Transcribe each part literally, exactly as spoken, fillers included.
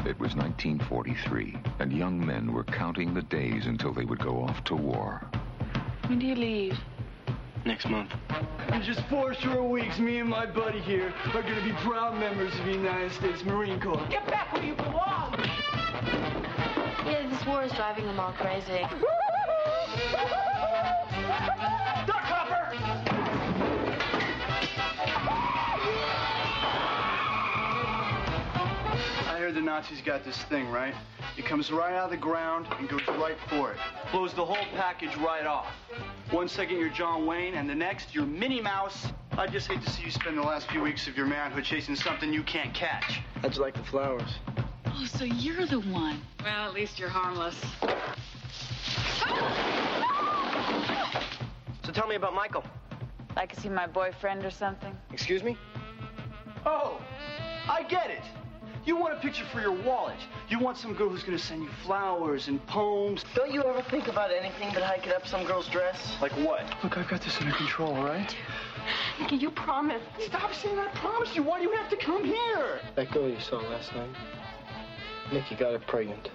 It was nineteen forty-three, and young men were counting the days until they would go off to war. When do you leave? Next month. In just four short weeks, me and my buddy here are going to be proud members of the United States Marine Corps. Get back where you belong! Yeah, this war is driving them all crazy. Duck Hopper! I heard the Nazis got this thing, right? It comes right out of the ground and goes right for it. Blows the whole package right off. One second you're John Wayne, and the next you're Minnie Mouse. I just hate to see you spend the last few weeks of your manhood chasing something you can't catch. How'd you like the flowers? Oh, so you're the one. Well, at least you're harmless. So tell me about Michael. Like, is he my boyfriend or something? Excuse me? Oh, I get it. You want a picture for your wallet. You want some girl who's going to send you flowers and poems. Don't you ever think about anything but hiking up some girl's dress? Like what? Look, I've got this under control, all right? Nicky, you promised. Stop saying I promised you. Why do you have to come here? That girl you saw last night, Nicky got her pregnant.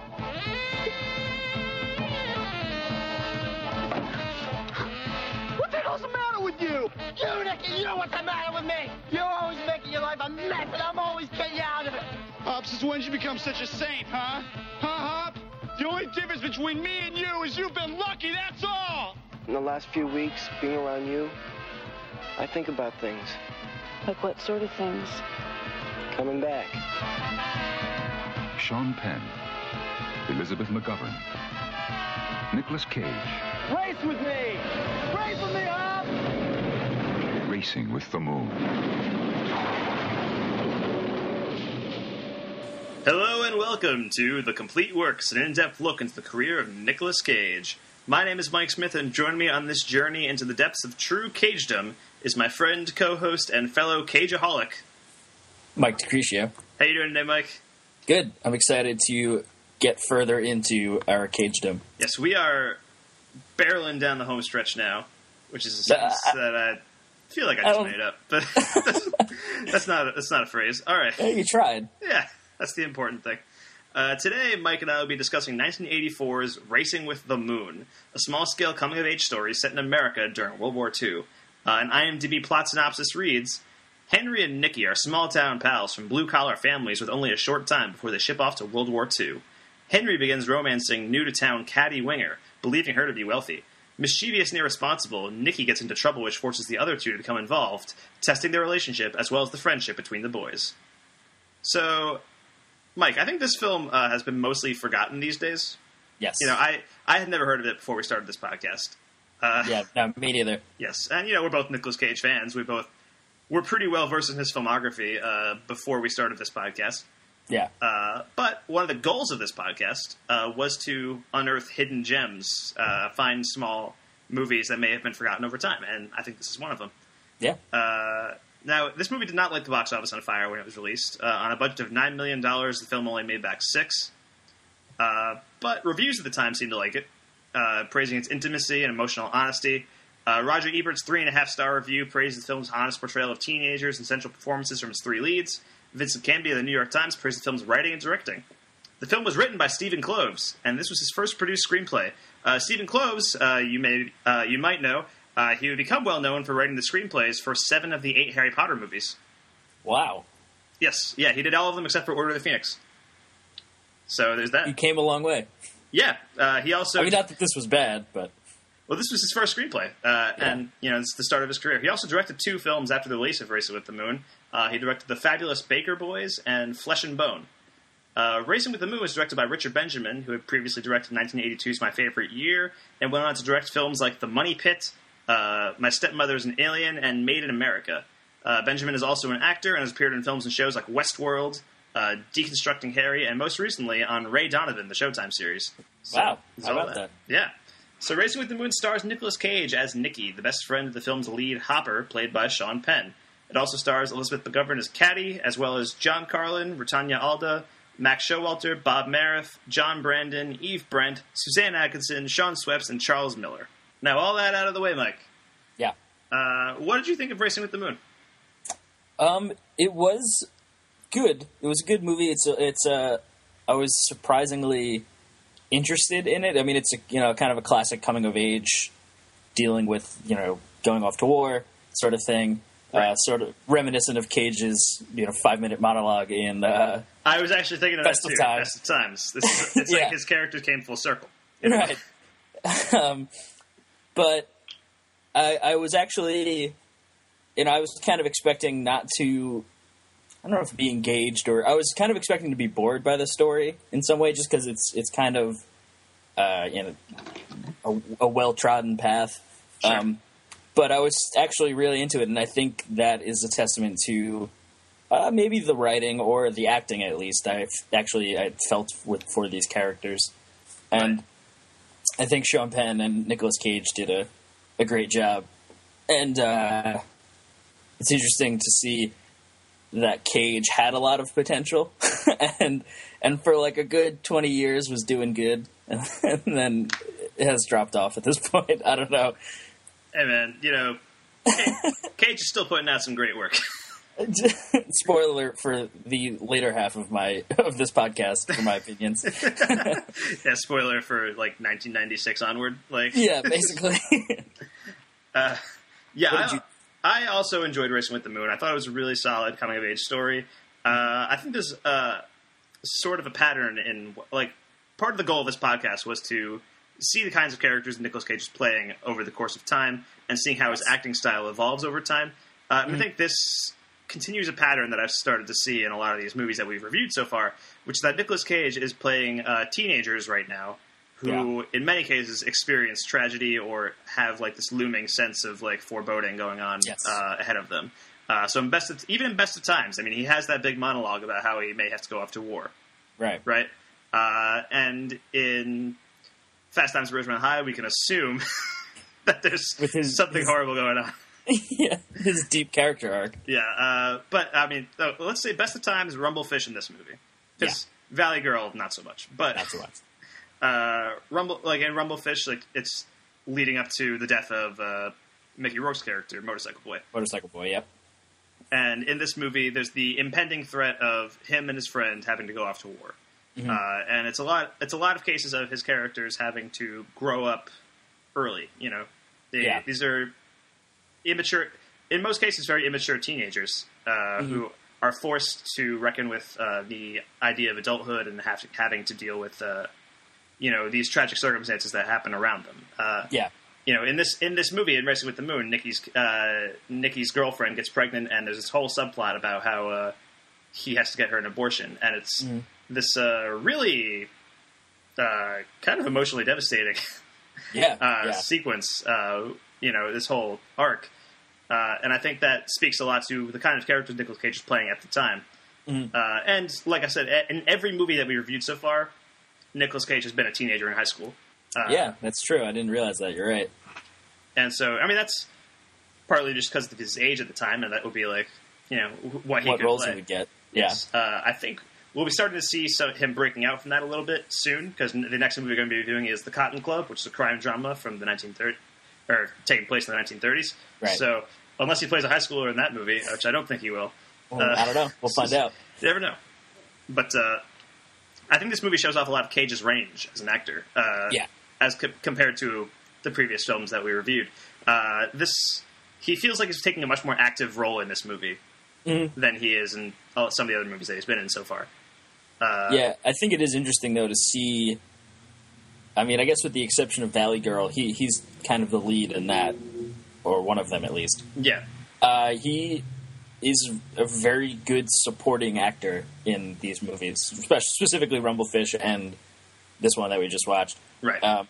What the hell's the matter with you? You, Nicky, you know what's the matter with me? You're always making your life a mess, and I'm always getting you out of it. Hop, since when did you become such a saint, huh? Huh, Hop? The only difference between me and you is you've been lucky, that's all! In the last few weeks, being around you, I think about things. Like what sort of things? Coming back. Sean Penn, Elizabeth McGovern, Nicolas Cage. Race with me! Race with me, Hop! Racing with the Moon. Hello and welcome to The Complete Works, an in-depth look into the career of Nicolas Cage. My name is Mike Smith, and joining me on this journey into the depths of true Cagedom is my friend, co-host, and fellow Cageaholic, Mike DeCrescio. How you doing today, Mike? Good. I'm excited to get further into our Cagedom. Yes, we are barreling down the home stretch now, which is a sentence uh, that I feel like I just I made up, but that's, that's not a, that's not a phrase. All right. Hey, you tried. Yeah, that's the important thing. Uh, today, Mike and I will be discussing nineteen eighty-four's Racing with the Moon, a small-scale coming-of-age story set in America during World War Two. Uh, an IMDb plot synopsis reads, Henry and Nicky are small-town pals from blue-collar families with only a short time before they ship off to World War Two. Henry begins romancing new-to-town Caddy Winger, believing her to be wealthy. Mischievous and irresponsible, Nicky gets into trouble which forces the other two to become involved, testing their relationship as well as the friendship between the boys. So, Mike, I think this film uh, has been mostly forgotten these days. Yes. You know, I, I had never heard of it before we started this podcast. Uh, yeah, no, me neither. Yes, and, you know, we're both Nicolas Cage fans. We both were pretty well versed in his filmography uh, before we started this podcast. Yeah. Uh, but one of the goals of this podcast uh, was to unearth hidden gems, uh, find small movies that may have been forgotten over time, and I think this is one of them. Yeah. Uh, now, this movie did not light the box office on fire when it was released. Uh, on a budget of nine million dollars, the film only made back six. Uh, but reviews at the time seemed to like it, uh, praising its intimacy and emotional honesty. Uh, Roger Ebert's three and a half star review praised the film's honest portrayal of teenagers and central performances from its three leads. Vincent Canby of the New York Times praised the film's writing and directing. The film was written by Stephen Kloves, and this was his first produced screenplay. Uh, Stephen Kloves, uh, you may uh, you might know, uh, he would become well known for writing the screenplays for seven of the eight Harry Potter movies. Wow. Yes, yeah, he did all of them except for Order of the Phoenix. So there's that. You came a long way. Yeah, uh, he also. I mean, not that this was bad, but. Well, this was his first screenplay, uh, yeah. and you know, it's the start of his career. He also directed two films after the release of Racing with the Moon. Uh, he directed The Fabulous Baker Boys and Flesh and Bone. Uh, Racing with the Moon was directed by Richard Benjamin, who had previously directed nineteen eighty-two's My Favorite Year, and went on to direct films like The Money Pit, uh, My Stepmother's an Alien, and Made in America. Uh, Benjamin is also an actor and has appeared in films and shows like Westworld, uh, Deconstructing Harry, and most recently on Ray Donovan, the Showtime series. So, wow, how about that? that? Yeah. So Racing with the Moon stars Nicolas Cage as Nicky, the best friend of the film's lead, Hopper, played by Sean Penn. It also stars Elizabeth McGovern as Caddy, as well as John Carlin, Britannia Alda, Max Showalter, Bob Mariff, John Brandon, Eve Brent, Suzanne Atkinson, Sean Sweps, and Charles Miller. Now, all that out of the way, Mike. Yeah. Uh, what did you think of Racing with the Moon? Um, it was good. It was a good movie. It's a, it's a. I was surprisingly interested in it. I mean, it's a you know kind of a classic coming of age, dealing with you know going off to war sort of thing. Right. Uh, sort of reminiscent of Cage's you know five minute monologue in. Uh, I was actually thinking of Best that of too. Times. Best of Times. This is, it's Yeah. like his characters came full circle. Right. um, but I, I was actually, you know, I was kind of expecting not to, I don't know if be engaged or, I was kind of expecting to be bored by the story in some way just because it's it's kind of, uh, you know, a, a well-trodden path. Sure. Um, but I was actually really into it, and I think that is a testament to uh, maybe the writing or the acting, at least. I actually I felt with for these characters. And Right. I think Sean Penn and Nicolas Cage did a, a great job. And uh, it's interesting to see that Cage had a lot of potential and and for like a good twenty years was doing good and, and then it has dropped off at this point. I don't know. Hey, man, you know, Cage, Cage is still putting out some great work. Spoiler alert for the later half of my of this podcast, for my opinions. Yeah, spoiler for, like, nineteen ninety-six onward. Like, Yeah, basically. uh, yeah, What I, did you- I also enjoyed Racing with the Moon. I thought it was a really solid coming-of-age story. Uh, I think there's uh, sort of a pattern in, like, part of the goal of this podcast was to see the kinds of characters Nicolas Cage is playing over the course of time and seeing how his acting style evolves over time. Uh, and Mm-hmm. I think this continues a pattern that I've started to see in a lot of these movies that we've reviewed so far, which is that Nicolas Cage is playing uh, teenagers right now who, Yeah. in many cases, experience tragedy or have like this looming sense of like foreboding going on Yes. uh, ahead of them. Uh, so in best of, even in Best of Times, I mean, he has that big monologue about how he may have to go off to war, Right. right? Uh, and in Fast Times at Ridgemont High, we can assume that there's With his- something his- horrible going on. Yeah, his deep character arc. Yeah, uh, but I mean, uh, let's say Best of Times, Rumblefish in this movie, because Valley Girl not so much, but Not so much. uh, Rumble like in Rumblefish, like it's leading up to the death of uh, Mickey Rourke's character, Motorcycle Boy, Motorcycle Boy, yep. and in this movie, there's the impending threat of him and his friend having to go off to war, Mm-hmm. uh, and it's a lot. It's a lot of cases of his characters having to grow up early. You know, they, Yeah. these are immature, in most cases, very immature teenagers uh, Mm-hmm. who are forced to reckon with uh, the idea of adulthood and have to, having to deal with, uh, you know, these tragic circumstances that happen around them. Uh, Yeah. You know, in this in this movie, in Racing with the Moon, Nikki's uh, Nikki's girlfriend gets pregnant, and there's this whole subplot about how uh, he has to get her an abortion, and it's Mm-hmm. this uh, really uh, kind of emotionally devastating Yeah. uh, yeah. sequence. Uh, you know, this whole arc. Uh, and I think that speaks a lot to the kind of characters Nicolas Cage is playing at the time. Mm-hmm. Uh, and like I said, e- in every movie that we reviewed so far, Nicolas Cage has been a teenager in high school. Uh, Yeah, that's true. I didn't realize that. You're right. And so, I mean, that's partly just because of his age at the time, and that would be like, you know, wh- what he What could roles play. he would get. Yes. Uh, I think we'll be starting to see some, him breaking out from that a little bit soon, because the next movie we're going to be doing is The Cotton Club, which is a crime drama from the nineteen thirties, or taking place in the nineteen thirties. Right. So, unless he plays a high schooler in that movie, which I don't think he will. Yeah. uh, I don't know. We'll find out. You never know. But uh, I think this movie shows off a lot of Cage's range as an actor. Uh, Yeah. As co- compared to the previous films that we reviewed. Uh, this he feels like he's taking a much more active role in this movie Mm-hmm. than he is in uh, some of the other movies that he's been in so far. Uh, Yeah, I think it is interesting, though, to see... I mean, I guess with the exception of Valley Girl, he he's kind of the lead in that, or one of them at least. Yeah. Uh, he is a very good supporting actor in these movies, especially specifically Rumblefish and this one that we just watched. Right. Um,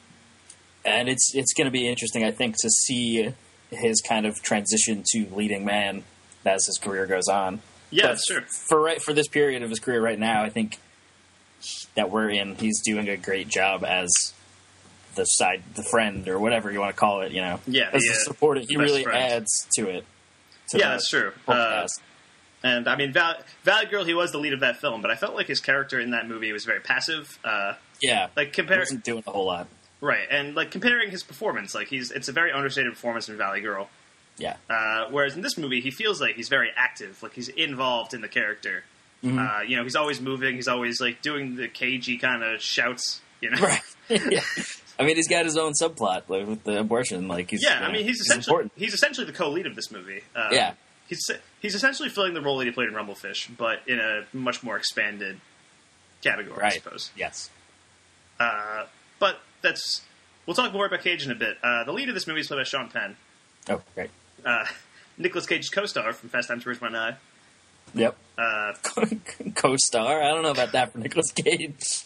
and it's it's going to be interesting, I think, to see his kind of transition to leading man as his career goes on. yeah, But that's true. For right for this period of his career right now, I think that we're in, he's doing a great job as the side, the friend, or whatever you want to call it. You know, Yeah, as the, the uh, supporter. He best really friend. adds to it. to Yeah, the that's true. whole Uh, cast. And I mean, Val- Valley Girl, he was the lead of that film, but I felt like his character in that movie was very passive. Uh, Yeah, like he compare wasn't doing a whole lot. right, and like comparing his performance, like he's it's a very understated performance in Valley Girl. Yeah, Uh, whereas in this movie, he feels like he's very active, like he's involved in the character. Mm-hmm. Uh, you know, he's always moving. He's always like doing the cagey kind of shouts. You know, Right. Yeah. I mean, he's got his own subplot like, with the abortion. Like, he's yeah. uh, I mean, he's he's essentially important. he's essentially the co-lead of this movie. Um, Yeah. He's he's essentially filling the role that he played in Rumblefish, but in a much more expanded category, I Right. suppose. Yes. Uh, but that's we'll talk more about Cage in a bit. Uh, the lead of this movie is played by Sean Penn, Oh, great. uh, Nicolas Cage's co-star from Fast Times at Ridgemont High. Yep. Uh, Co-star. I don't know about that for Nicolas Cage.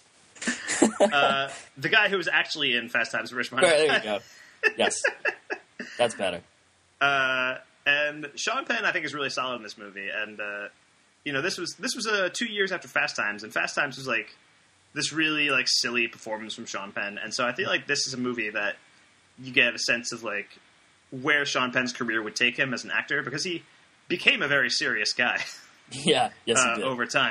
uh, the guy who was actually in Fast Times at Ridgemont Right, High. there you go. Yes. That's better. Uh, and Sean Penn, I think, is really solid in this movie. And uh, you know, this was this was uh, two years after Fast Times, and Fast Times was like this really like silly performance from Sean Penn. And so I feel like this is a movie that you get a sense of like where Sean Penn's career would take him as an actor, because he became a very serious guy Yeah. Yes, he uh, did. over time.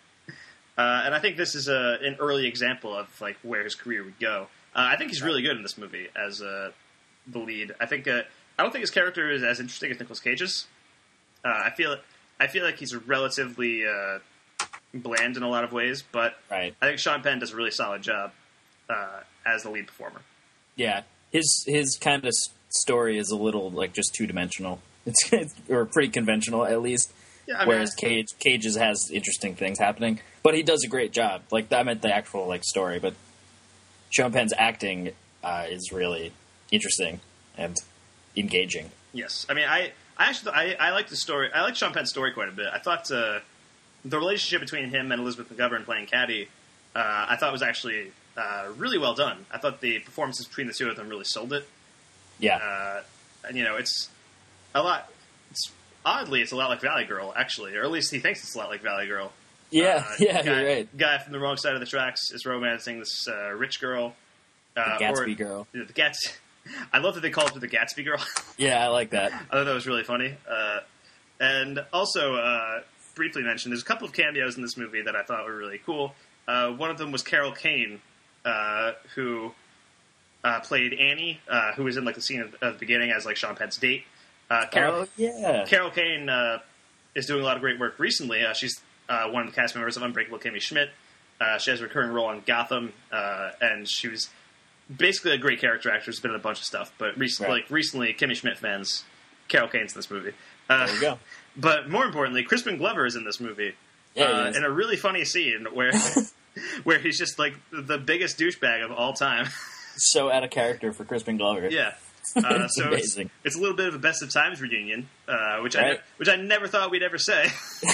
Uh, and I think this is a, an early example of like where his career would go. Uh, I think he's really good in this movie as uh, the lead. I think uh, I don't think his character is as interesting as Nicolas Cage's. Uh, I feel I feel like he's relatively uh, bland in a lot of ways, but Right. I think Sean Penn does a really solid job uh, as the lead performer. Yeah. His his kind of s- story is a little like just two dimensional. It's, it's or pretty conventional at least. Yeah, I mean, Whereas Cage Cage's has interesting things happening, but he does a great job. Like I meant the actual like story, but Sean Penn's acting uh, is really interesting and engaging. yes, I mean, I, I actually I, I like the story. I like Sean Penn's story quite a bit. I thought uh, the relationship between him and Elizabeth McGovern playing Caddy, uh, I thought was actually uh, really well done. I thought the performances between the two of them really sold it. Yeah, Uh, and you know, it's a lot. It's oddly, it's a lot like Valley Girl, actually, or at least he thinks it's a lot like Valley Girl. yeah, Uh, yeah. guy, You're right. Guy from the wrong side of the tracks is romancing this uh, rich girl. Uh, The Gatsby or, girl. The Gats. I love that they called her the Gatsby girl. Yeah, I like that. I thought that was really funny. Uh, and also, uh, briefly mentioned, there's a couple of cameos in this movie that I thought were really cool. Uh, one of them was Carol Kane, uh, who uh, played Annie, uh, who was in like the scene of, of the beginning as like Sean Penn's date. Uh, Carol, Oh yeah, Carol Kane uh, is doing a lot of great work recently. Uh, she's uh, one of the cast members of Unbreakable Kimmy Schmidt. Uh, she has a recurring role on Gotham, uh, and she was basically a great character actor. She's been in a bunch of stuff, but recently, Right. like recently, Kimmy Schmidt fans, Carol Kane's in this movie. Uh, there you go. But more importantly, Crispin Glover is in this movie Yeah, uh, he is. in a really funny scene where where he's just like the biggest douchebag of all time. So out of character for Crispin Glover. Yeah. Uh, It's so it's, amazing. it's a little bit of a best of times reunion, uh, which I Right. ne- which I never thought we'd ever say.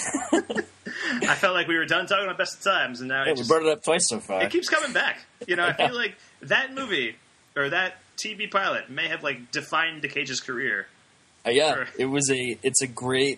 I felt like we were done talking about best of times, and now Yeah, it, we just, brought it up twice so far. it keeps coming back. You know, I Yeah. feel like that movie or that T V pilot may have like defined Cage's career. Uh, yeah, Sure. it was a. It's a great,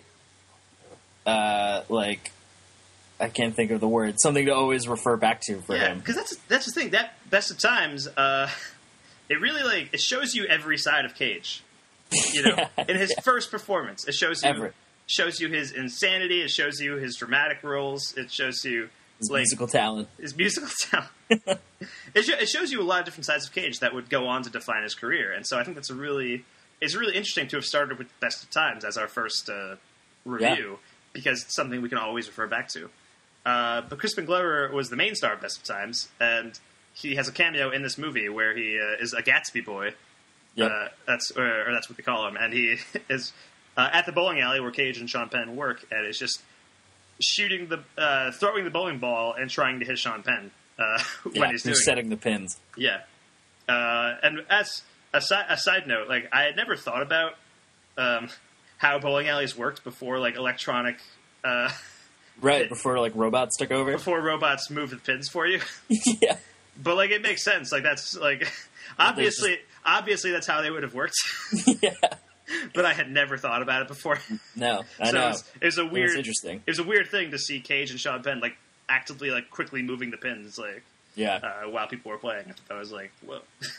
uh, like, I can't think of the word. Something to always refer back to for Yeah, him. because that's that's the thing. That best of times, uh, it really like it shows you every side of Cage. You know, Yeah. in his first performance, it shows you Ever. shows you his insanity. It shows you his dramatic roles. It shows you His like musical talent. his musical talent. it, sho- it shows you a lot of different sides of Cage that would go on to define his career, and so I think that's a really it's really interesting to have started with Best of Times as our first uh, review because it's something we can always refer back to. Uh, but Crispin Glover was the main star of Best of Times, and he has a cameo in this movie where he uh, is a Gatsby boy. Yep. Uh, that's or, or that's what they call him, and he is uh, at the bowling alley where Cage and Sean Penn work, and is just shooting the uh, throwing the bowling ball and trying to hit Sean Penn uh, when yeah, he's he's doing it. setting the pins. Yeah. Uh, and as a, si- a side note, like I had never thought about um, how bowling alleys worked before like electronic uh, Right, It- before, like, robots took over. before robots moved the pins for you. Yeah. But like it makes sense. Like that's like obviously obviously that's how they would have worked. Yeah. But I had never thought about it before. No, I so know. It was, it was a It weird was interesting. It was a weird thing to see Cage and Sean Penn like actively like quickly moving the pins like Yeah. uh, while people were playing. I thought I was like, whoa.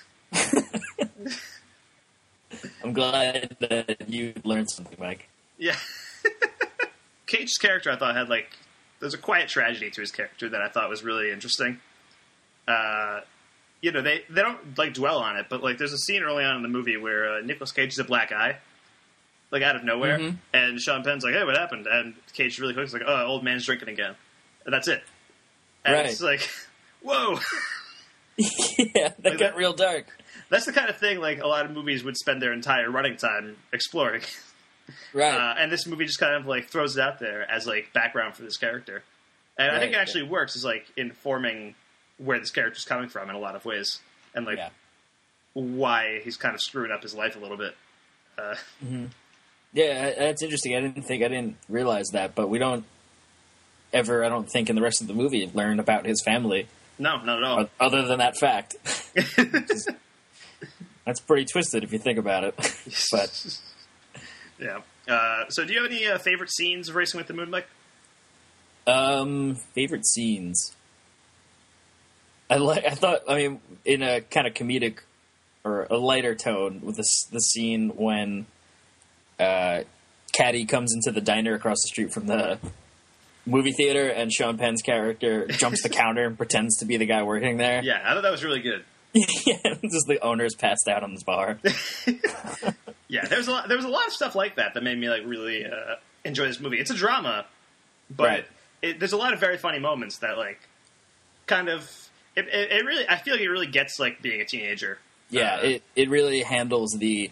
I'm glad that you learned something, Mike. Yeah. Cage's character, I thought, had, like, there's a quiet tragedy to his character that I thought was really interesting. Uh, you know, they, they don't, like, dwell on it, but, like, there's a scene early on in the movie where uh, Nicolas Cage is a black eye, like, out of nowhere, Mhm. and Sean Penn's like, hey, what happened? And Cage really quick is like, oh, old man's drinking again. and that's it. And Right. it's like, whoa. Yeah, that Like got that- real dark. That's the kind of thing like a lot of movies would spend their entire running time exploring. Right. Uh, and this movie just kind of like throws it out there as like background for this character. And I think it Right, actually works as like informing where this character's coming from in a lot of ways. And like yeah. why he's kind of screwing up his life a little bit. Uh, Yeah, that's interesting. I didn't think, I didn't realize that, but we don't ever, I don't think in the rest of the movie, learn about his family. no, not at all. o- Other than that fact. That's pretty twisted if you think about it. But yeah. Uh, so do you have any uh, favorite scenes of Racing with the Moon, Mike? Um, favorite scenes. I like. I thought. I mean, in a kind of comedic or a lighter tone, with this the scene when uh, Caddy comes into the diner across the street from the movie theater, and Sean Penn's character jumps the counter and pretends to be the guy working there. Yeah, I thought that was really good. Yeah, just the owner's passed out on this bar. Yeah, there was a lot, there was a lot of stuff like that that made me like really uh, enjoy this movie. It's a drama, but Right. it, there's a lot of very funny moments that like kind of it, it, it really. I feel like it really gets like being a teenager. Yeah, Uh, it it really handles the,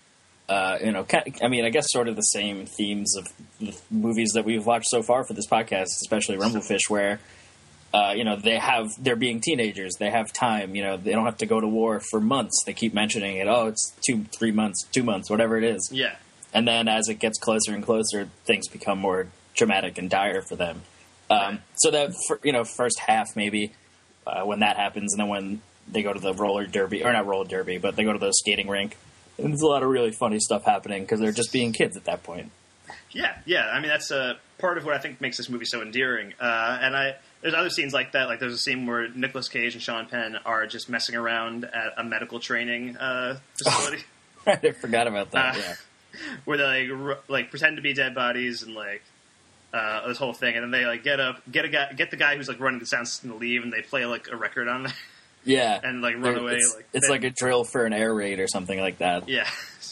uh, you know, ki- I mean, I guess sort of the same themes of the movies that we've watched so far for this podcast, especially Rumblefish, where, uh, you know, they have, they're being teenagers, they have time, you know, they don't have to go to war for months. They keep mentioning it, oh, it's two, three months, two months, whatever it is. yeah, And then as it gets closer and closer, things become more dramatic and dire for them. Um, Right. So that, fir- you know, first half maybe, uh, when that happens, and then when they go to the roller derby, or not roller derby, but they go to the skating rink, and there's a lot of really funny stuff happening because they're just being kids at that point. yeah, yeah. I mean, that's uh, part of what I think makes this movie so endearing. Uh, and I there's other scenes like that. Like there's a scene where Nicolas Cage and Sean Penn are just messing around at a medical training uh, facility. I forgot about that, Uh, yeah. Where they like r- like pretend to be dead bodies and like uh, this whole thing, and then they like get up, get a guy, get the guy who's like running the sound system to leave, and they play like a record on there Yeah. and like run They're- away. It's, like it's they- like a drill for an air raid or something like that. yeah,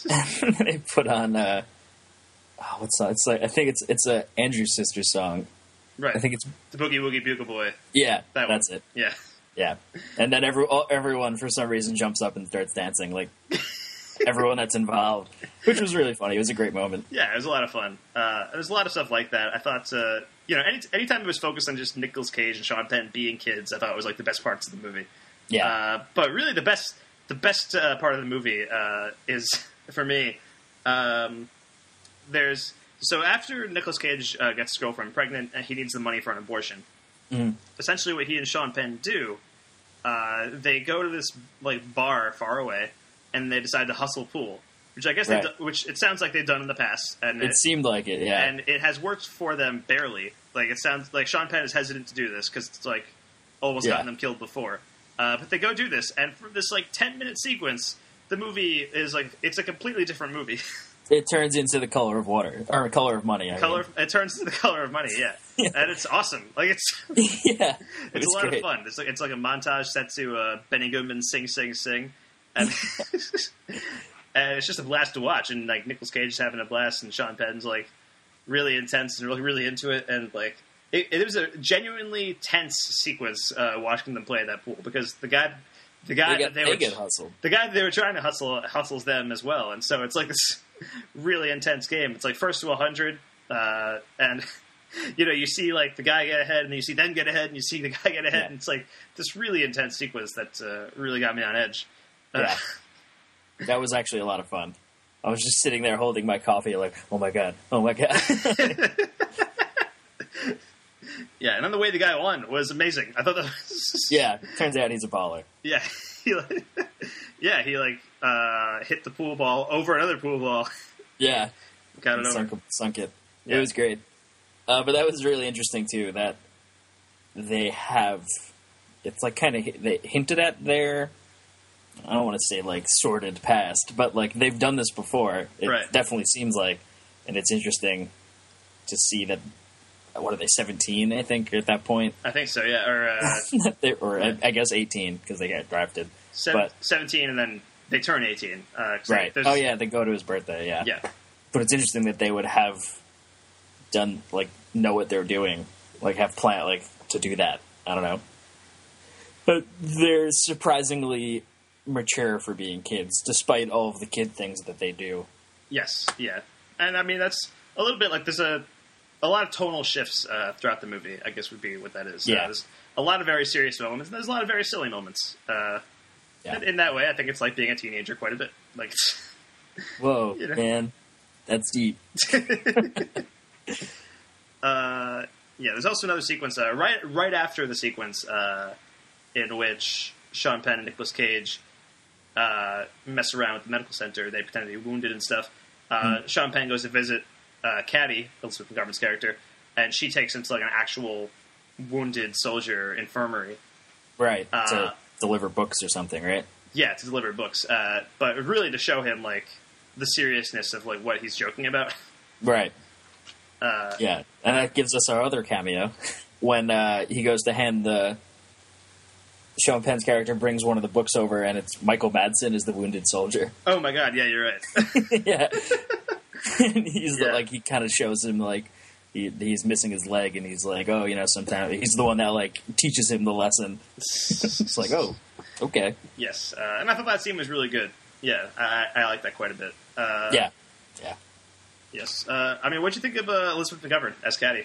They put on, uh, oh, what's that? It's like, I think it's it's a Andrew Sisters song. right. I think it's, the Boogie Woogie Bugle Boy. yeah, That that's one. it. Yeah, Yeah, and then every all- everyone for some reason jumps up and starts dancing, like everyone that's involved, which was really funny. It was a great moment. yeah. It was a lot of fun. Uh, there's a lot of stuff like that. I thought, uh, you know, any anytime it was focused on just Nicolas Cage and Sean Penn being kids, I thought it was like the best parts of the movie. Yeah, Uh, but really, the best the best uh, part of the movie uh, is for me. Um, there's so after Nicolas Cage uh, gets his girlfriend pregnant, and he needs the money for an abortion. Mhm. Essentially, what he and Sean Penn do, uh, they go to this like bar far away, and they decide to hustle pool, which I guess Right. they've do- which it sounds like they've done in the past, and it seemed like it. Yeah, and it has worked for them barely. Like it sounds like Sean Penn is hesitant to do this because it's like almost Yeah. gotten them killed before. Uh, but they go do this, and for this like ten minute sequence, the movie is like it's a completely different movie. it turns into The Color of Water or Color of Money. I color it turns to the color of money, yeah, Yeah. and it's awesome. Like it's mean. Yeah, it it's was a lot great. of fun. It's like it's like a montage set to uh, Benny Goodman sing sing sing, and and it's just a blast to watch. And like Nicolas Cage is having a blast, and Sean Penn's like really intense and really really into it, and like. It, it was a genuinely tense sequence uh, watching them play that pool because the guy, the guy They that get, they they were, get hustled. the guy that they were trying to hustle hustles them as well, and so it's like this really intense game. It's like first to a hundred, uh, and you know you see like the guy get ahead, and then you see them get ahead, and you see the guy get ahead, Yeah. and it's like this really intense sequence that uh, really got me on edge. Uh, Yeah. That was actually a lot of fun. I was just sitting there holding my coffee, like, oh my god, oh my god. yeah, and then the way the guy won was amazing. I thought that was Yeah, turns out he's a baller. yeah, he like, yeah he like uh, hit the pool ball over another pool ball, Yeah, got it over. sunk, sunk it. Yeah. It was great. Uh, but that was really interesting too. That they have, it's like kind of they hinted at their, I don't want to say like sordid past, but like they've done this before. It Right. definitely seems like, and it's interesting to see that. What are they? seventeen, I think, at that point. I think so, yeah, or uh, They- or I, I guess eighteen because they got drafted. seven, But- seventeen, and then they turn eighteen. Uh, 'cause Right. there's- Oh yeah, they go to his birthday. Yeah. yeah. But it's interesting that they would have done like know what they're doing like have plan like to do that. I don't know, but they're surprisingly mature for being kids, despite all of the kid things that they do. Yes, yeah, and I mean that's a little bit like there's a a lot of tonal shifts uh, throughout the movie. I guess would be what that is. Yeah, uh, there's a lot of very serious moments. And there's a lot of very silly moments. Uh, yeah. in, in that way, I think it's like being a teenager quite a bit. Like, whoa, you know? Man, that's deep. uh, yeah, there's also another sequence uh, right right after the sequence uh, in which Sean Penn and Nicolas Cage uh, mess around with the medical center. They pretend to be wounded and stuff. Uh, mm. Sean Penn goes to visit uh, Caddy, Elizabeth McGovern's character, and she takes him to like an actual wounded soldier infirmary. Right, uh, to deliver books or something, right? Yeah, to deliver books, uh, but really to show him like the seriousness of like what he's joking about. Right. Uh, yeah, and that gives us our other cameo when uh, he goes to hand the Sean Penn's character brings one of the books over, and it's Michael Madsen is the wounded soldier. Oh my god! Yeah, you're right. yeah, and he's yeah. The, like he kind of shows him like he, he's missing his leg, and he's like, oh, you know, sometimes he's the one that like teaches him the lesson. It's like, oh, okay. Yes, uh, and I thought that scene was really good. Yeah, I, I like that quite a bit. Uh, yeah, yeah. Yes. Uh, I mean, what'd you think of uh, Elizabeth McGovern as Caddy?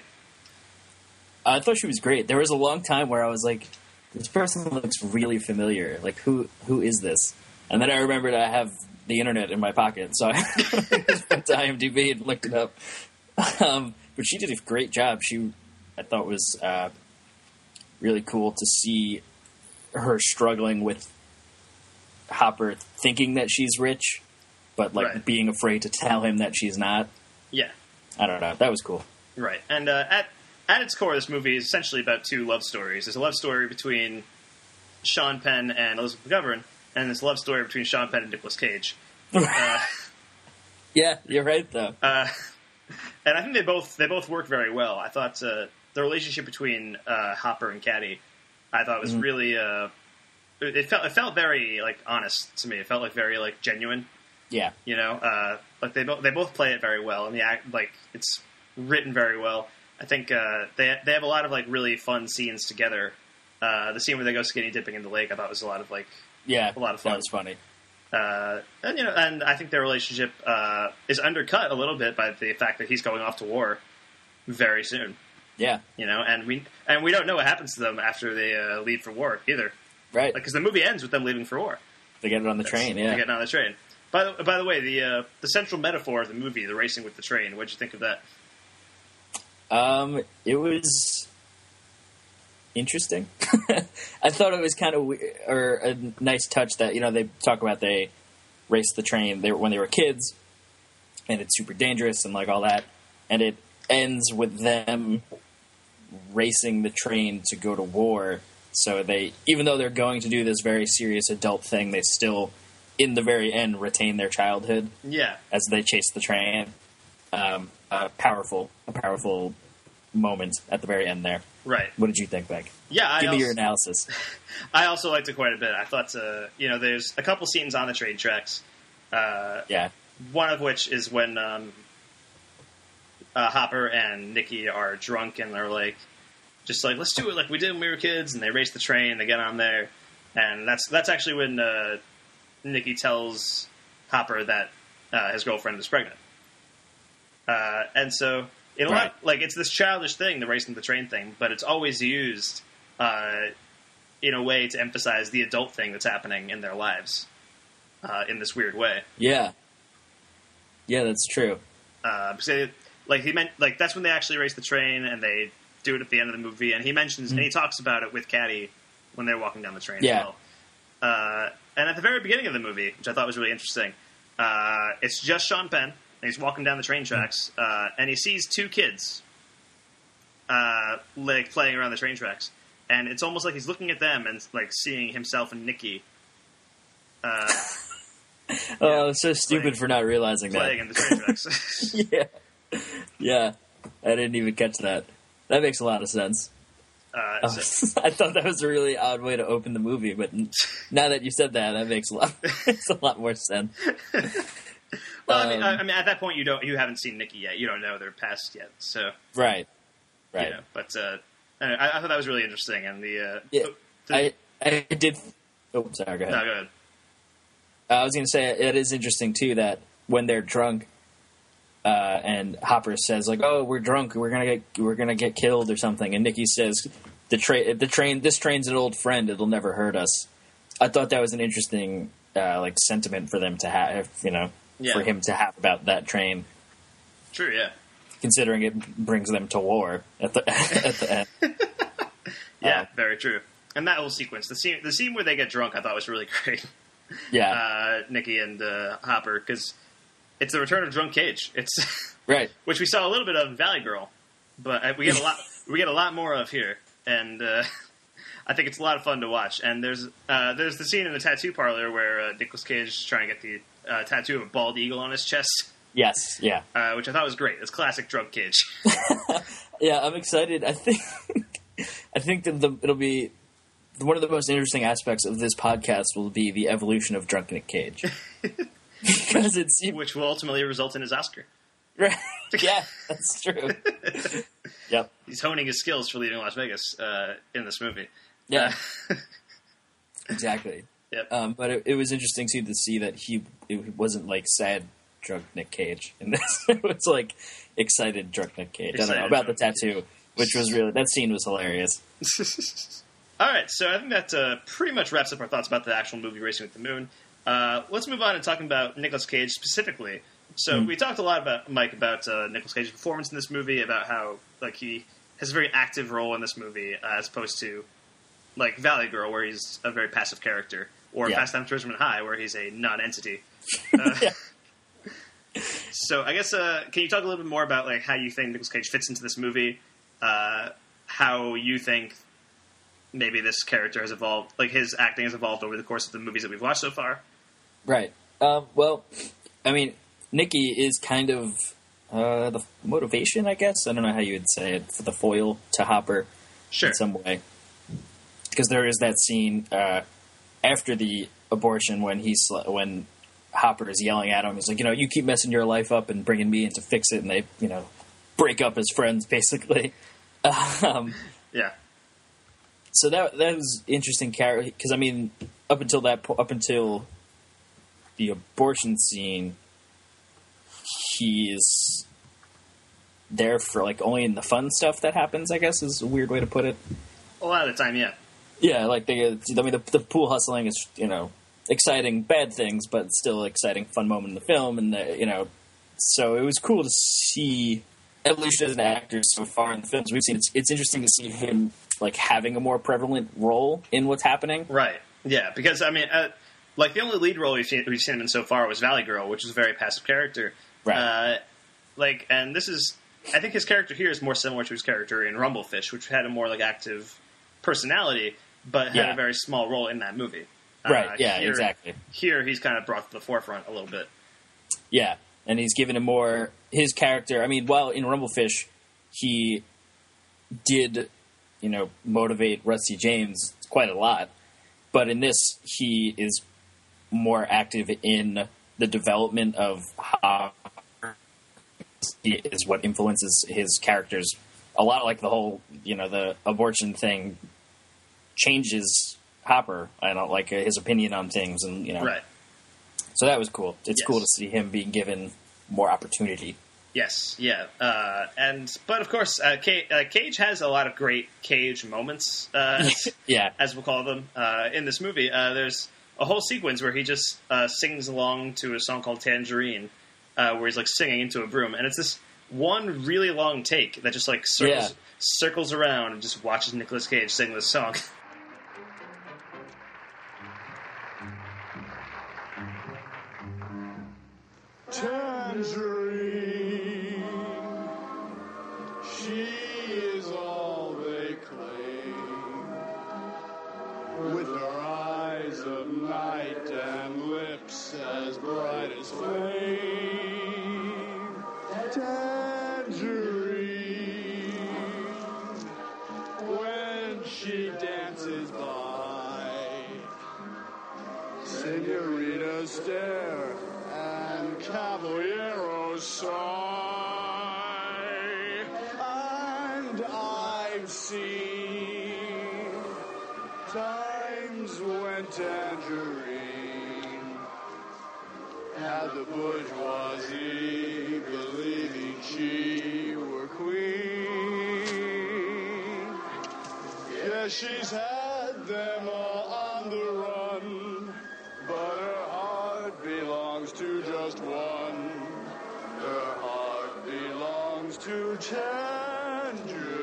I thought she was great. There was a long time where I was like, this person looks really familiar. Like, who who is this? And then I remembered I have the internet in my pocket, so I went to IMDb and looked it up. Um, but she did a great job. She, I thought, was uh, really cool to see her struggling with Hopper thinking that she's rich, but like right. being afraid to tell him that she's not. Yeah. I don't know. That was cool. Right. And uh, at at its core, this movie is essentially about two love stories. There's a love story between Sean Penn and Elizabeth McGovern, and there's a love story between Sean Penn and Nicolas Cage. uh, yeah, you're right, though. Uh, and I think they both they both work very well. I thought uh, the relationship between uh, Hopper and Caddy, I thought was mm-hmm. really. Uh, it felt it felt very like honest to me. It felt like very like genuine. Yeah, you know, uh, like they both they both play it very well, and the act like it's written very well. I think uh, they they have a lot of like really fun scenes together. Uh, the scene where they go skinny dipping in the lake, I thought was a lot of like yeah, a lot of fun. That was funny. Uh, and you know, and I think their relationship uh, is undercut a little bit by the fact that he's going off to war very soon. Yeah, you know, and we and we don't know what happens to them after they uh, leave for war either. Right, because like, the movie ends with them leaving for war. They get it on the That's, train. Yeah, they get it on the train. By the by the way, the uh, the central metaphor of the movie, the racing with the train. What'd you think of that? Um, it was interesting. I thought it was kind of we- or a nice touch that, you know, they talk about they raced the train they were, when they were kids, and it's super dangerous and like all that, and it ends with them racing the train to go to war. So they, even though they're going to do this very serious adult thing, they still, in the very end, retain their childhood. Yeah, as they chase the train. Um, a powerful, a powerful moment at the very end there. Right. What did you think, Beck? Yeah, I give also, me your analysis. I also liked it quite a bit. I thought, uh, you know, there's a couple scenes on the train tracks. Uh, yeah. One of which is when um, uh, Hopper and Nikki are drunk and they're like, just like, let's do it like we did when we were kids, and they race the train. They get on there, and that's that's actually when uh, Nikki tells Hopper that uh, his girlfriend is pregnant. Uh, and so, in a right. lot, like, it's this childish thing, the racing the train thing, but it's always used uh, in a way to emphasize the adult thing that's happening in their lives uh, in this weird way. Yeah. Yeah, that's true. Uh, because they, like, he meant, like, that's when they actually race the train, and they do it at the end of the movie, and he mentions, mm-hmm. and he talks about it with Caddy when they're walking down the train yeah. as well. Uh, and at the very beginning of the movie, which I thought was really interesting, uh, it's just Sean Penn. He's walking down the train tracks, uh, and he sees two kids, uh, like playing around the train tracks, and it's almost like he's looking at them and like seeing himself and Nikki. Uh, oh, it's so stupid playing, for not realizing playing that. Playing in the train tracks. yeah, yeah, I didn't even catch that. That makes a lot of sense. Uh, so, I thought that was a really odd way to open the movie, but now that you said that, that makes a lot, makes a lot more sense. Well, I mean, um, I mean, at that point, you don't, you haven't seen Nikki yet. You don't know their past yet, so right. Right. You know, but uh, I, I thought that was really interesting, and the uh, Yeah, the, I I did. Oh, sorry. Go ahead. no, go ahead. Uh, I was going to say it is interesting too that when they're drunk, uh, and Hopper says like, "Oh, we're drunk. We're gonna get we're gonna get killed or something," and Nikki says, "The train, the train, this train's an old friend. It'll never hurt us." I thought that was an interesting uh, like sentiment for them to have, you know, Yeah. for him to have about that train, True, yeah. considering it brings them to war at the at the end. Yeah, Um, very true. And that whole sequence, the scene, the scene where they get drunk, I thought was really great. Yeah, Uh, Nikki and uh, Hopper, because it's the return of Drunk Cage. It's right. which we saw a little bit of in Valley Girl, but uh, we get a lot. we get a lot more of here, and uh, I think it's a lot of fun to watch. And there's uh, there's the scene in the tattoo parlor where uh, Nicolas Cage is trying to get the uh, tattoo of a bald eagle on his chest, Yes, yeah. uh, which I thought was great. It's classic Drunk Cage. Yeah, I'm excited. I think I think that the, it'll be one of the most interesting aspects of this podcast will be the evolution of Drunk Nick Cage, because it's which will ultimately result in his Oscar. right. Yeah, that's true. Yep. He's honing his skills for leaving Las Vegas uh, in this movie. Yeah. Uh, Exactly. Yep. Um, but it, it was interesting too to see that he it wasn't like sad drunk Nick Cage in this. It was like excited drunk Nick Cage. I don't know Excited about the drunk tattoo, which was really that scene was hilarious. All right, so I think that uh, pretty much wraps up our thoughts about the actual movie Racing with the Moon. Uh, let's move on and talking about Nicolas Cage specifically. So Mm. we talked a lot about Mike about uh, Nicolas Cage's performance in this movie, about how like he has a very active role in this movie uh, as opposed to like Valley Girl, where he's a very passive character, or Yeah. Fast Times at Ridgemont High, where he's a non-entity. Uh, Yeah. So I guess uh, can you talk a little bit more about like how you think Nicolas Cage fits into this movie? Uh, how you think maybe this character has evolved, like his acting has evolved over the course of the movies that we've watched so far? Right. Um, well, I mean, Nikki is kind of uh, the motivation, I guess. I don't know how you would say it, for the foil to Hopper Sure. in some way. Because there is that scene uh, after the abortion when he's when Hopper is yelling at him. He's like, you know, you keep messing your life up and bringing me in to fix it, and they, you know, break up as friends, basically. Um, Yeah. so that that was interesting character because I mean, up until that po- up until the abortion scene, he's there for like only in the fun stuff that happens. I guess is a weird way to put it. A lot of the time, yeah. Yeah, like they, I mean, the, the pool hustling is you know exciting, bad things, but still exciting, fun moment in the film, and the, you know, so it was cool to see evolution as an actor so far in the films we've seen. It's, it's interesting to see him like having a more prevalent role in what's happening. Right. Yeah, because I mean, uh, like the only lead role we've seen, we've seen him in so far was Valley Girl, which is a very passive character. Right. Uh, like, and this is, I think his character here is more similar to his character in Rumblefish, which had a more like active personality, but had Yeah. a very small role in that movie. Right. Uh, Yeah. here- Exactly. Here, he's kind of brought to the forefront a little bit. Yeah, and he's given him more his character. I mean, while in Rumblefish, he did, you know, motivate Rusty James quite a lot, but in this, he is more active in the development of how he is what influences his characters a lot. Like the whole, you know, the abortion thing changes Hopper. I don't like his opinion on things, and you know, Right. so that was cool. It's Yes. cool to see him being given more opportunity. Yes, yeah, uh, and but of course, uh, Cage, uh, Cage has a lot of great Cage moments, uh, as, Yeah, as we'll call them, uh, in this movie. Uh, there's a whole sequence where he just uh, sings along to a song called Tangerine, uh, where he's like singing into a broom, and it's this one really long take that just like circles Yeah. circles around and just watches Nicolas Cage sing this song. Tangerine, she is all they claim. With her eyes of night and lips as bright as flame. Tangerine, when she dances by, senoritas stare and caballeros sigh, and I seen times when Tangerine had the bourgeoisie believing she were queen. Yeah, she's had them all on the run, but her heart belongs to just one. Her heart belongs to Tangerine.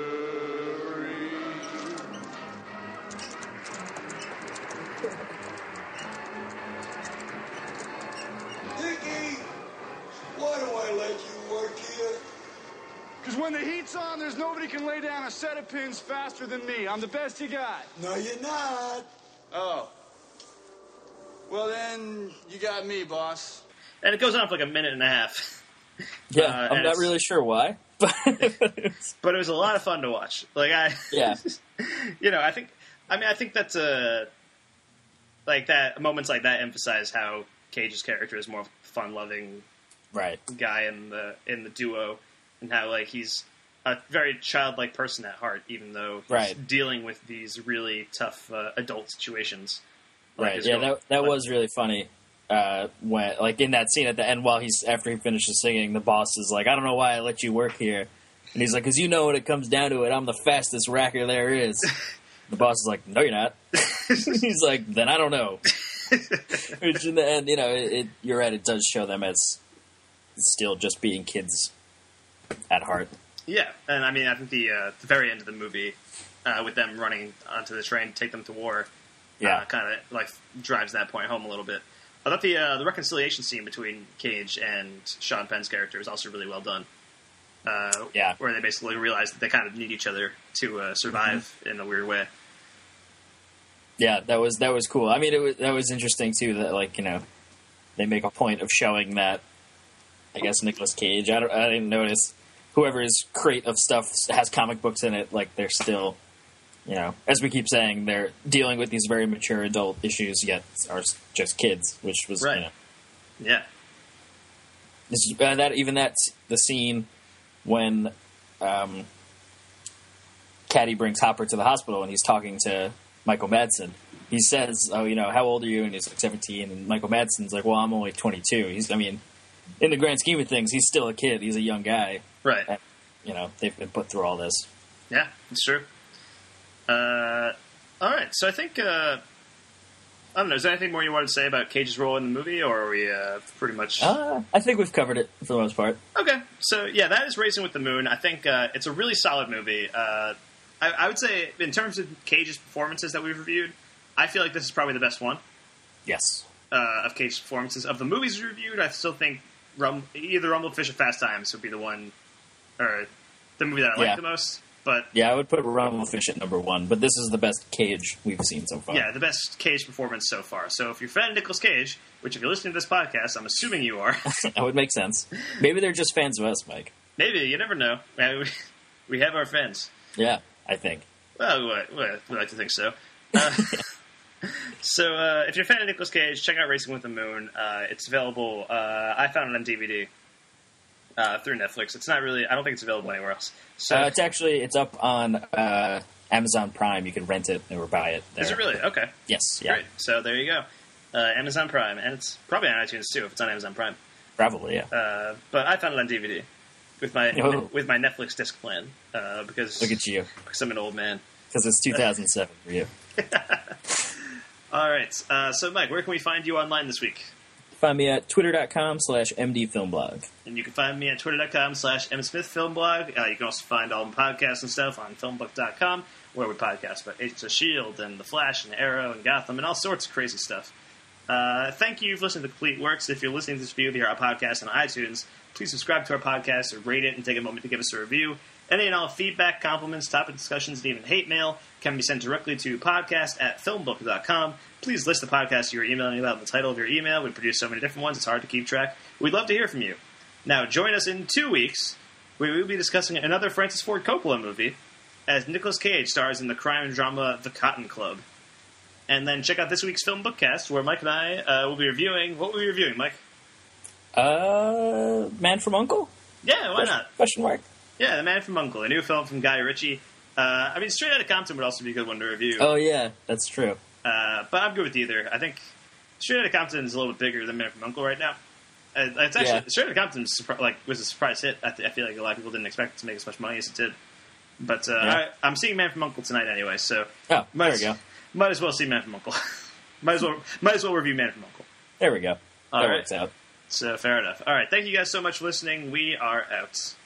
Dickie, why do I let you work here? Because when the heat's on, there's nobody can lay down a set of pins faster than me. I'm the best you got. No, you're not. Oh. Well, then, you got me, boss. And it goes on for like a minute and a half. Yeah, Uh, I'm and not it's- really sure why, but But it was a lot of fun to watch. Like I, yeah, you know, I think, I mean, I think that's a like that moments like that emphasize how Cage's character is more fun-loving right. guy in the in the duo, and how like he's a very childlike person at heart, even though he's Right. dealing with these really tough uh, adult situations. Like Right. his Yeah, girl- that that like- was really funny. Uh, when like in that scene at the end, while he's after he finishes singing, the boss is like, "I don't know why I let you work here," and he's like, "Cause you know when it comes down to it, I'm the fastest racker there is." The boss is like, "No, you're not." He's like, "Then I don't know." Which in the end, you know, it, it, you're right. It does show them as still just being kids at heart. Yeah, and I mean, I think the uh, the very end of the movie, uh, with them running onto the train to take them to war, Yeah. uh, kind of like drives that point home a little bit. I thought the uh, the reconciliation scene between Cage and Sean Penn's character is also really well done. Uh, Yeah. where they basically realize that they kind of need each other to uh, survive Mm-hmm. in a weird way. Yeah, that was that was cool. I mean, it was, that was interesting too. That like you know, they make a point of showing that. I guess Nicolas Cage. I don't. I didn't notice whoever's crate of stuff has comic books in it. Like they're still, you know, as we keep saying, they're dealing with these very mature adult issues, yet are just kids, which was Right. you know, Yeah, this is, uh, that even that's the scene when um, Caddy brings Hopper to the hospital and he's talking to Michael Madsen. He says, "Oh, you know, how old are you?" And he's like seventeen. And Michael Madsen's like, "Well, I'm only twenty-two." He's, I mean, in the grand scheme of things, he's still a kid. He's a young guy. right. And, you know, they've been put through all this. Yeah, it's true. Uh, all right, so I think uh, I don't know. Is there anything more you wanted to say about Cage's role in the movie, or are we uh, pretty much? Uh, I think we've covered it for the most part. Okay, so yeah, that is Racing with the Moon. I think uh, it's a really solid movie. Uh, I, I would say, in terms of Cage's performances that we've reviewed, I feel like this is probably the best one Yes. uh, of Cage's performances. Of the movies we reviewed, I still think Rum- either Rumblefish or Fast Times would be the one, or the movie that I like Yeah. the most. But Yeah, I would put Rumblefish at number one, but this is the best Cage we've seen so far. yeah, the best Cage performance so far. So if you're a fan of Nicolas Cage, which if you're listening to this podcast, I'm assuming you are, That would make sense. Maybe they're just fans of us, Mike. maybe, you never know. Uh, we- We have our fans. Yeah, I think. Well, we, we, we like to think so. Uh, so uh, if you're a fan of Nicolas Cage, check out Racing with the Moon. Uh, it's available. Uh, I found it on D V D uh, through Netflix. It's not really. I don't think it's available anywhere else. So Uh, it's actually it's up on uh, Amazon Prime. You can rent it or buy it there. is it really? Okay. Yes. Yeah. Great. So there you go. Uh, Amazon Prime, and it's probably on iTunes too if it's on Amazon Prime. Probably. Yeah. Uh, but I found it on D V D with my Oh. with my Netflix disc plan uh, because Look at you. because I'm an old man. Because it's two thousand seven for you. All right. Uh, so Mike, where can we find you online this week? Find me at twitter.com slash mdfilmblog. And you can find me at twitter.com slash msmithfilmblog. Uh, you can also find all the podcasts and stuff on filmbook dot com, where we podcast about Agents of S H I E L D and The Flash and Arrow and Gotham and all sorts of crazy stuff. Uh, thank you for listening to Complete Works. If you're listening to this review of our podcast on iTunes, please subscribe to our podcast or rate it and take a moment to give us a review. Any and all feedback, compliments, topic discussions, and even hate mail can be sent directly to podcast at filmbook dot com. Please list the podcast you're emailing about in the title of your email. We produce so many different ones, it's hard to keep track. We'd love to hear from you. Now, join us in two weeks, where we will be discussing another Francis Ford Coppola movie, as Nicolas Cage stars in the crime drama The Cotton Club. And then check out this week's Film Bookcast, where Mike and I uh, will be reviewing... What will we be reviewing, Mike? Uh, Man from Uncle? Yeah, why Question, not? question mark? Yeah, The Man from U N C L E, a new film from Guy Ritchie. Uh, Uh, I mean, Straight Outta Compton would also be a good one to review. Oh yeah, that's true. Uh, but I'm good with either. I think Straight Outta Compton is a little bit bigger than Man from U N C L E right now. Uh, it's actually Yeah. Straight Outta Compton like was a surprise hit. I, th- I feel like a lot of people didn't expect it to make as much money as it did. But uh, Yeah. I, I'm seeing Man from U N C L E tonight anyway, so Oh, might, there we go. might as well see Man from U N C L E. might as well might as well review Man from U N C L E. There we go. All that right. works out. So fair enough. All right, thank you guys so much for listening. We are out.